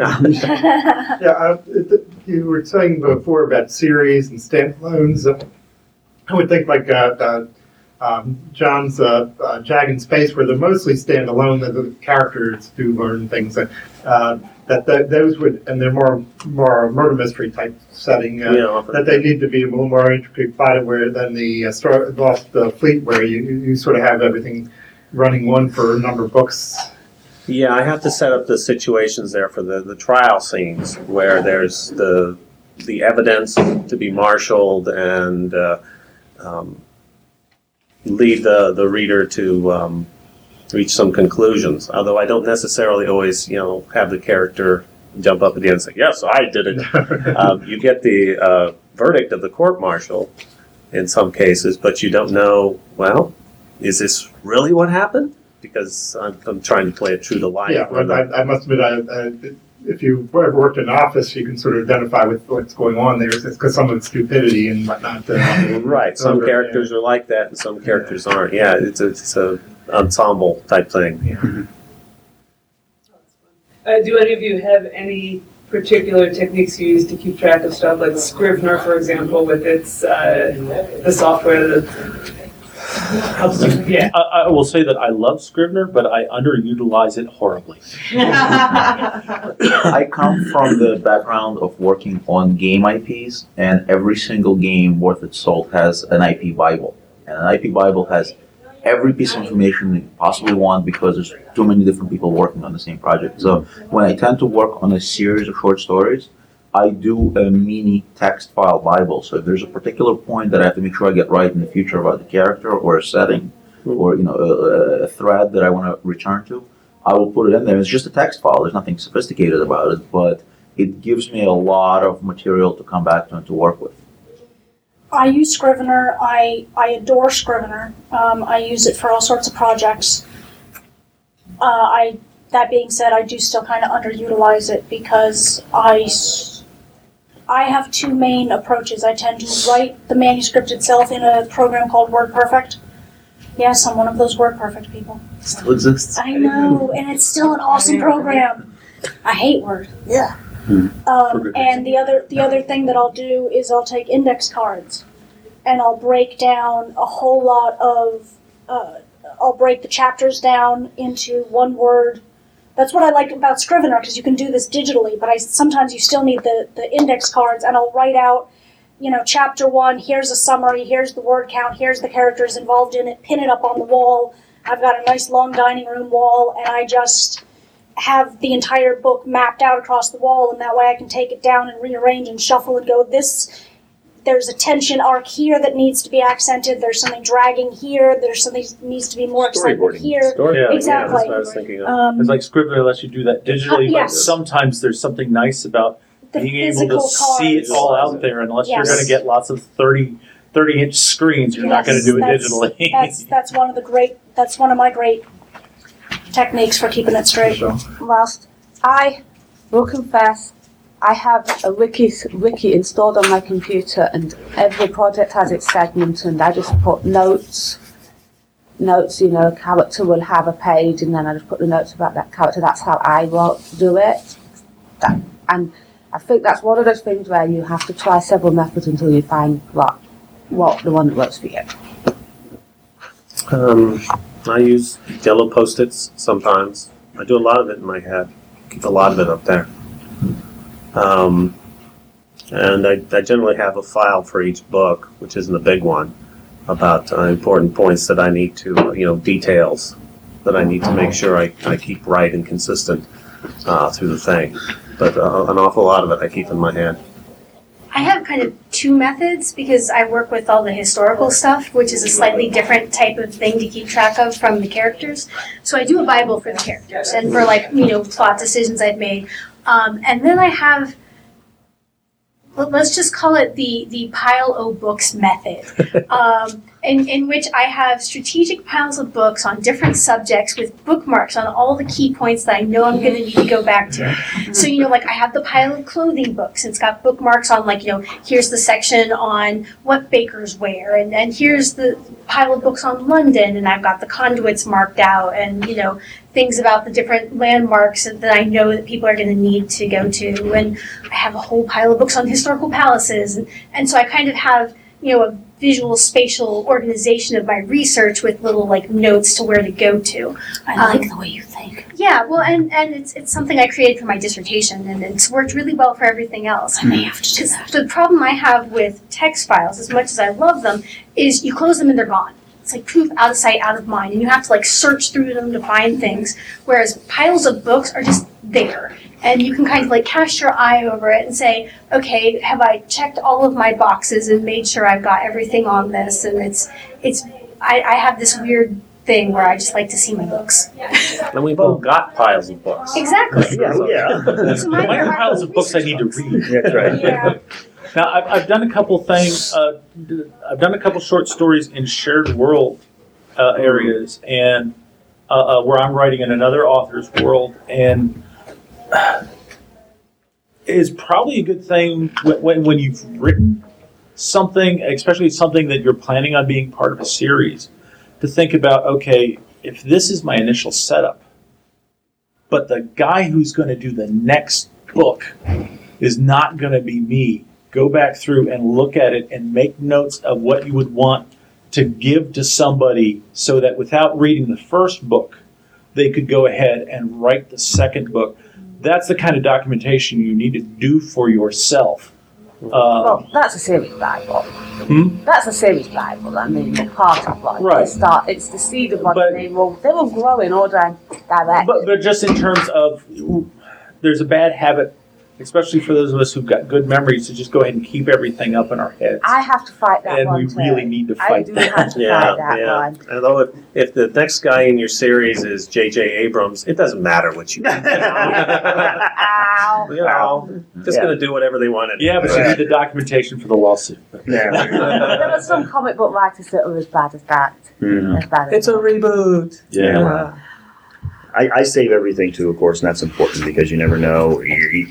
Yeah, I, it, you were saying before about series and standalones. Uh, I would think like uh, uh, um, John's uh, uh, Jag in Space, where they're mostly standalone, that the characters do learn things. Uh, uh, that th- those would, and they're more more murder mystery type setting. Uh, Yeah, often. that they need to be a little more intricate plotted, where than the uh, Star- Lost uh, Fleet, where you you sort of have everything running one for a number of books. Yeah, I have to set up the situations there for the, the trial scenes where there's the the evidence to be marshaled and uh, um, lead the, the reader to um, reach some conclusions. Although I don't necessarily always, you know, have the character jump up at the end and say, "Yes, I did it." um, you get the uh, verdict of the court martial, in some cases, but you don't know, well, is this really what happened? Because I'm, I'm trying to play it true to life. Yeah, well, I, I must admit, I, I, if you ever worked in an office, you can sort of identify with what's going on there, because some of it's stupidity and whatnot. Uh, right, some over, characters yeah. are like that and some characters yeah. aren't. Yeah, it's a, it's a ensemble type thing. Yeah. Uh, do any of you have any particular techniques you use to keep track of stuff, like Scrivener, for example, with its uh, the software that helps you? Yeah. I, I will say that I love Scrivener, but I underutilize it horribly. I come from the background of working on game I Ps, and every single game worth its salt has an I P Bible. And an I P Bible has every piece of information you possibly want because there's too many different people working on the same project. So when I tend to work on a series of short stories, I do a mini text file Bible. So if there's a particular point that I have to make sure I get right in the future about the character or a setting or you know a, a thread that I want to return to, I will put it in there. It's just a text file. There's nothing sophisticated about it, but it gives me a lot of material to come back to and to work with. I use Scrivener. I, I adore Scrivener. Um, I use it for all sorts of projects. Uh, I that being said, I do still kind of underutilize it because I, I have two main approaches. I tend to write the manuscript itself in a program called WordPerfect. Yes, I'm one of those WordPerfect people. Still exists. I know, and it's still an awesome program. I hate Word. Yeah. Um, and the other the other thing that I'll do is I'll take index cards and I'll break down a whole lot of uh, I'll break the chapters down into one word. That's what I like about Scrivener, because you can do this digitally, but I sometimes you still need the, the index cards, and I'll write out, you know, chapter one, here's a summary, here's the word count, here's the characters involved in it, pin it up on the wall. I've got a nice long dining room wall, and I just have the entire book mapped out across the wall, and that way I can take it down and rearrange and shuffle and go, this, there's a tension arc here that needs to be accented, there's something dragging here, there's something that needs to be more excitement here. Story, yeah, exactly. Yeah, that's what I was thinking of. Um, It's like Scrivener lets you do that digitally, Uh, but yes. sometimes there's something nice about The being able to physical see it cards. all out there. Unless Yes. you're going to get lots of thirty, thirty inch screens, you're not going to Yes, do it that's- digitally. That's that's one of the great. That's one of my great techniques for keeping it straight. Whilst I will confess, I have a wiki wiki installed on my computer, and every project has its segment, and I just put notes. Notes, you know, a character will have a page, and then I just put the notes about that character. That's how I will do it. That, and I think that's one of those things where you have to try several methods until you find what what the one that works for you. Um, I use yellow Post-its sometimes. I do a lot of it in my head. Keep a lot of it up there. Um, and I, I generally have a file for each book, which isn't a big one, about uh, important points that I need to, uh, you know, details that I need to make sure I, I keep right and consistent uh, through the thing. But uh, an awful lot of it I keep in my head. I have kind of two methods because I work with all the historical stuff, which is a slightly different type of thing to keep track of from the characters. So I do a Bible for the characters and for, like, you know, plot decisions I've made. Um, and then I have, well, let's just call it the, the pile o' books method, um, in, in which I have strategic piles of books on different subjects with bookmarks on all the key points that I know I'm going to need to go back to. So, you know, like I have the pile of clothing books. It's got bookmarks on, like, you know, here's the section on what bakers wear, and then here's the pile of books on London, and I've got the conduits marked out, and, you know, things about the different landmarks that I know that people are going to need to go to. And I have a whole pile of books on historical palaces. And, and so I kind of have, you know, a visual spatial organization of my research with little, like, notes to where to go to. I Um, like the way you think. Yeah, well, and, and it's it's something I created for my dissertation, and it's worked really well for everything else. I may have to do that. The problem I have with text files, as much as I love them, is you close them and they're gone. It's like poof, out of sight, out of mind, and you have to, like, search through them to find things, whereas piles of books are just there. And you can kind of, like, cast your eye over it and say, okay, have I checked all of my boxes and made sure I've got everything on this? And it's, it's, I, I have this weird thing where I just like to see my books. And we've all got piles of books. Exactly. Yeah, yeah. So mine Mine are are piles of books I need to read. That's right. Yeah. Now, I've, I've done a couple things. Uh, I've done a couple short stories in shared world uh, areas, and uh, uh, where I'm writing in another author's world, and uh, it's probably a good thing when, when when you've written something, especially something that you're planning on being part of a series, to think about, okay, if this is my initial setup, but the guy who's going to do the next book is not going to be me, go back through and look at it and make notes of what you would want to give to somebody so that without reading the first book, they could go ahead and write the second book. That's the kind of documentation you need to do for yourself. Um, Well, that's a series Bible. hmm? That's a series Bible. I mean, the part of what Right. they start. It's the seed of what But- they will. They will grow in order and direct. But, but just in terms of, there's a bad habit, especially for those of us who've got good memories, to just go ahead and keep everything up in our heads. I have to fight that and one we too. really need to I fight do that. have to Yeah, fight that yeah. one. Although if, if the next guy in your series is J J Abrams, it doesn't matter what you do. Ow. You know, just Yeah. going to do whatever they want to do. Yeah, but you need the documentation for the lawsuit. Yeah. There were some comic book writers that were as bad as that. Mhm. As bad as It's a that. reboot. Yeah. I, I save everything too, of course, and that's important because you never know. You, you,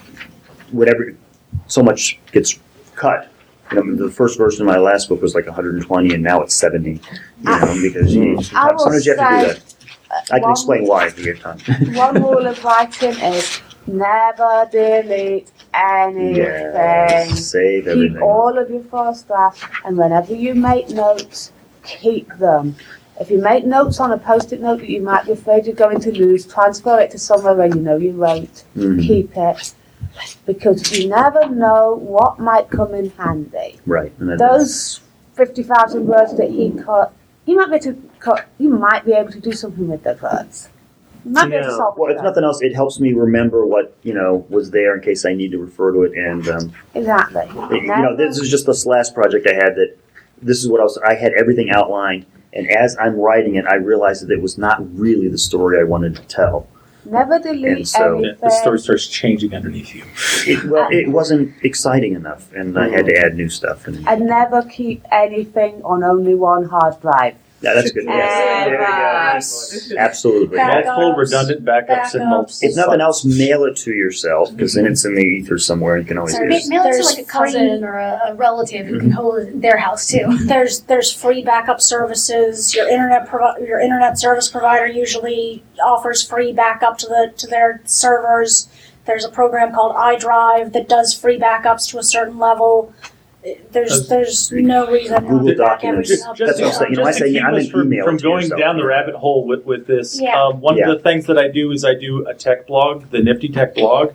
whatever, so much gets cut. You know, the first version of my last book was like one hundred twenty, and now it's seventy. You know, because you, I will sometimes you have to do say, that. I can one- explain why if you get time. One rule of writing is never delete anything. Yeah, save everything. Keep all of your first drafts, and whenever you make notes, keep them. If you make notes on a post-it note that you might be afraid you're going to lose, transfer it to somewhere where you know you wrote. Mhm. Keep it. Because you never know what might come in handy. Right. And then Those fifty thousand words that he cut, you might be able to cut, you might be able to do something with those words. You might be able to Yeah. solve Well, it. if nothing else, it helps me remember what, you know, was there in case I need to refer to it. And, um, Exactly. you know, this is just this last project I had that this is what I was, I had everything outlined. And as I'm writing it, I realized that it was not really the story I wanted to tell. Never delete And so- anything. The story starts changing underneath you. It, well, it wasn't exciting enough, and I had to add new stuff. And And never keep anything on only one hard drive. yeah, that's good. Yes. There we go. Yes. Absolutely. Backups. Multiple redundant backups and multiple. If nothing sites. else, mail it to yourself because then it's in the ether somewhere. You can always Sorry, use. ma- mail it to There's like a cousin free- or a, a relative who can hold it in their house too. There's there's free backup services. Your internet provi- your internet service provider usually offers free backup to the to their servers. There's a program called iDrive that does free backups to a certain level. There's there's no reason Google to back Documents. everything up. That's what I'm saying. You know, I Just to say, yeah, keep I'm us an from, email from to going yourself. down the rabbit hole with, with this. Yeah. Um, one Yeah. of the things that I do is I do a tech blog, the Nifty Tech blog,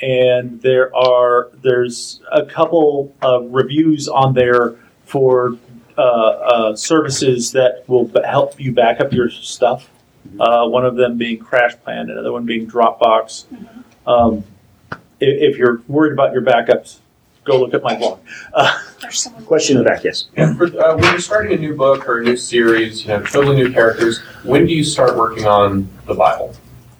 and there are there's a couple of reviews on there for uh, uh, services that will b- help you back up your stuff. Uh, one of them being CrashPlan, another one being Dropbox. Um, if, if you're worried about your backups, go look at my blog. Uh, There's someone Question in the back, yes. And for, uh, when you're starting a new book or a new series, you know, totally new characters, when do you start working on the Bible?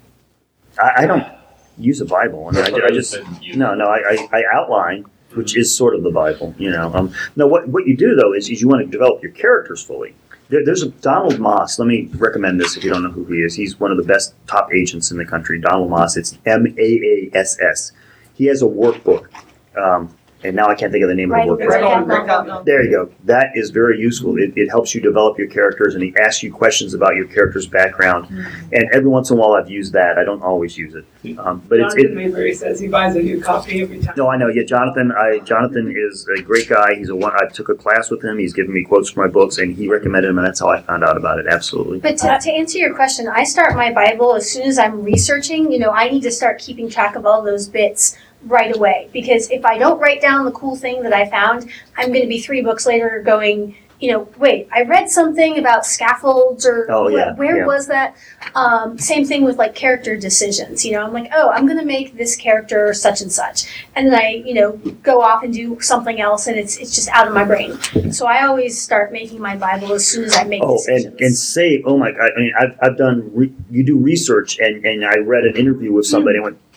I, I don't use a Bible. I mean, I, I just no, no. I, I, I outline, which is sort of the Bible. You know. Um, no, what what you do though is, is you want to develop your characters fully. There, there's a Donald Moss. Let me recommend this if you don't know who he is. He's one of the best top agents in the country. Donald Moss. It's M A A S S. He has a workbook. Um, and now I can't think of the name Right, of the workbook. Right on, break out now. There you go. That is very useful. It, it helps you develop your characters, and he asks you questions about your character's background. And every once in a while, I've used that. I don't always use it, um, but it's. Jonathan It, Mayberry says he buys a new copy every time. no, I know. Yeah, Jonathan. I Jonathan is a great guy. He's a one. I took a class with him. He's given me quotes for my books, and he recommended them, and that's how I found out about it. Absolutely. But to, to answer your question, I start my Bible as soon as I'm researching. You know, I need to start keeping track of all those bits right away, because if I don't write down the cool thing that I found, I'm going to be three books later going, you know, wait, I read something about scaffolds or Oh, wh- yeah, where yeah. was that? Um, same thing with like character decisions. You know, I'm like, oh, I'm going to make this character such and such, and then I, you know, go off and do something else, and it's it's just out of my brain. So I always start making my Bible as soon as I make Oh, decisions. and, and save. Oh my God! I mean, I've, I've done. Re, you do research, and, and I read an interview with somebody. and went,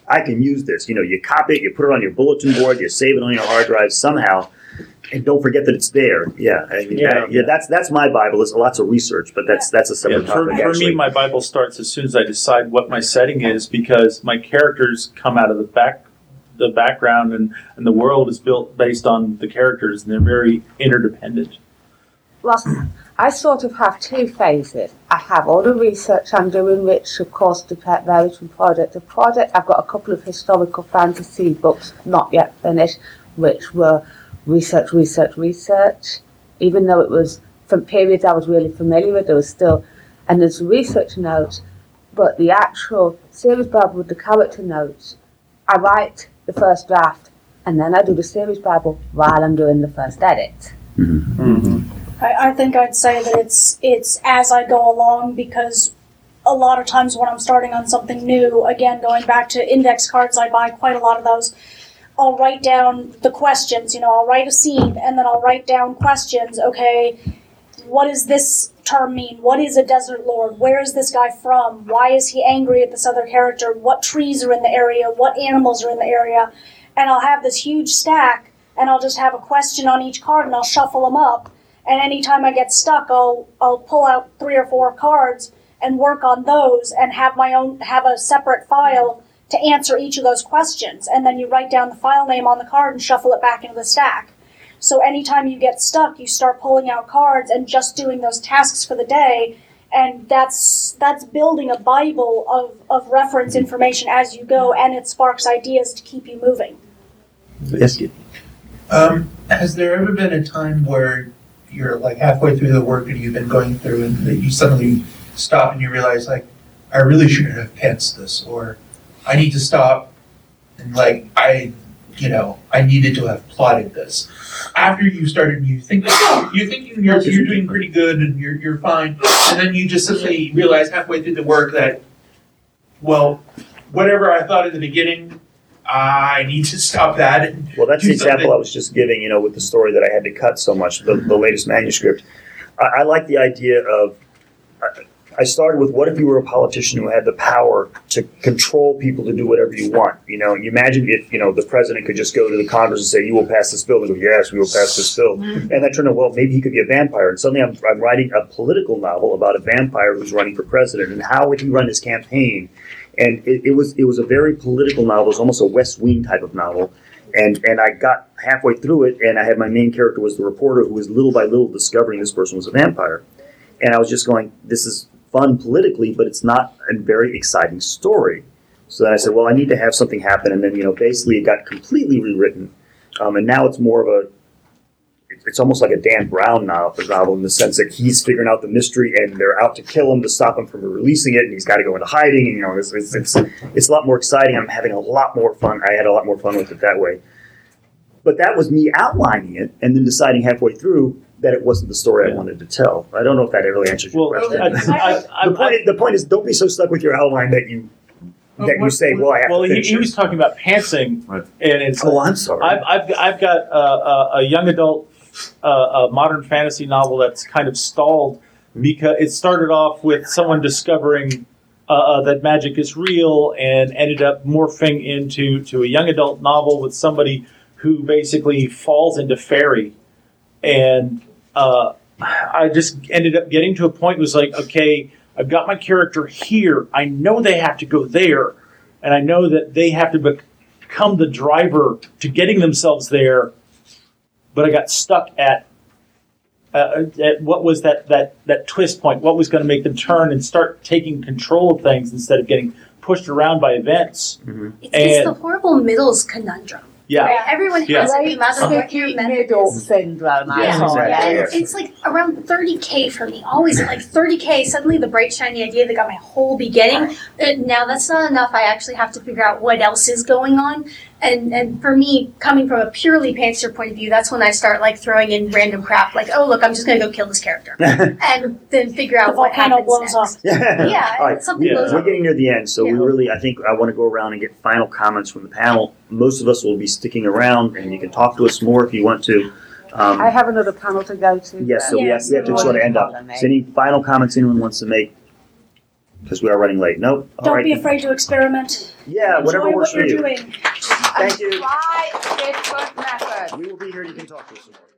I can use this. You know, you copy it, you put it on your bulletin board, you save it on your hard drive somehow, and don't forget that it's there. Yeah, I mean, Yeah. that- yeah, that's that's my Bible. There's lots of research, but that's that's a separate Yeah, for, topic. for actually. me, my Bible starts as soon as I decide what my setting is, because my characters come out of the back, the background, and, and the world is built based on the characters, and they're very interdependent. Well, I sort of have two phases. I have all the research I'm doing, which of course depend varies from project to project. I've got a couple of historical fantasy books not yet finished, which were research, research, research. Even though it was from periods I was really familiar with, there was still, and there's research notes, but the actual series Bible with the character notes, I write the first draft, and then I do the series Bible while I'm doing the first edit. Mm-hmm. I, I think I'd say that it's it's as I go along, because a lot of times when I'm starting on something new, again, going back to index cards, I buy quite a lot of those. I'll write down the questions, you know, I'll write a scene, and then I'll write down questions. Okay, what does this term mean? What is a desert lord? Where is this guy from? Why is he angry at this other character? What trees are in the area? What animals are in the area? And I'll have this huge stack, and I'll just have a question on each card, and I'll shuffle them up. And anytime I get stuck, I'll I'll pull out three or four cards and work on those, and have my own have a separate file to answer each of those questions. And then you write down the file name on the card and shuffle it back into the stack. So anytime you get stuck, you start pulling out cards and just doing those tasks for the day, and that's that's building a Bible of, of reference information as you go, and it sparks ideas to keep you moving. Yes. Um, has there ever been a time where you're like halfway through the work that you've been going through, and that you suddenly stop and you realize, like, I really shouldn't have pantsed this, or I need to stop, and like I, you know, I needed to have plotted this. After you started, you think you're thinking you're you're doing pretty good and you're you're fine, and then you just suddenly realize halfway through the work that, well, whatever I thought in the beginning, I need to stop that. And Well, that's do the example something. I was just giving, you know, with the story that I had to cut so much, the, the latest manuscript. I, I like the idea of, I, I started with, what if you were a politician who had the power to control people to do whatever you want? You know, you imagine if, you know, the president could just go to the Congress and say, you will pass this bill. And go, yes, we will pass this bill. Mm-hmm. And I turned out, well, maybe he could be a vampire. And suddenly I'm, I'm writing a political novel about a vampire who's running for president, and how would he run his campaign? And it, it was it was a very political novel. It was almost a West Wing type of novel. And and I got halfway through it, and I had my main character was the reporter who was little by little discovering this person was a vampire. And I was just going, this is fun politically, but it's not a very exciting story. So then I said, well, I need to have something happen. And then, you know, basically it got completely rewritten. Um, and now it's more of a, it's almost like a Dan Brown novel, novel in the sense that he's figuring out the mystery, and they're out to kill him to stop him from releasing it, and he's got to go into hiding. And, you know, it's, it's, it's, it's a lot more exciting. I'm having a lot more fun. I had a lot more fun with it that way. But that was me outlining it and then deciding halfway through that it wasn't the story I wanted to tell. I don't know if that really answers your Well, question. I- I- the, point is, the point is, don't be so stuck with your outline that you that you say, well, I have well, to he, finish he it. was talking about pantsing, Right. and it's. Oh, I'm sorry. I've I've, I've got uh, a, a young adult, uh, a modern fantasy novel that's kind of stalled because it started off with someone discovering uh, uh, that magic is real, and ended up morphing into to a young adult novel with somebody who basically falls into fairy, and uh, I just ended up getting to a point. It was like, okay, I've got my character here. I know they have to go there, and I know that they have to become the driver to getting themselves there. But I got stuck at uh, at what was that that that twist point? What was going to make them turn and start taking control of things instead of getting pushed around by events? Mm-hmm. It's, it's the And horrible middles conundrum. yeah, Right? Everyone Yeah. has it, no matter what your Sticky method middle is. syndrome. I Yeah, call it. and it's, it's like around thirty K for me. Always at like thirty K, suddenly the bright, shiny idea that got my whole beginning. Uh, now that's not enough. I actually have to figure out what else is going on. And and for me, coming from a purely pantser point of view, that's when I start like throwing in random crap. Like, oh, look, I'm just going to go kill this character. And then figure out The what volcano happens blows next. up. Yeah, All right. something Yeah. blows We're up. getting near the end, so we Yeah. really, I think I want to go around and get final comments from the panel. Most of us will be sticking around, and you can talk to us more if you want to. Um, I have another panel to go to. yes, so we have, Yes, we have to sort of end up. So any final comments anyone wants to make? Because we are running late. Nope. All Don't right. be afraid to experiment. Yeah, Enjoy whatever works what you're for you. doing. Thank you. Try different methods. We will be here. You can talk to us some more.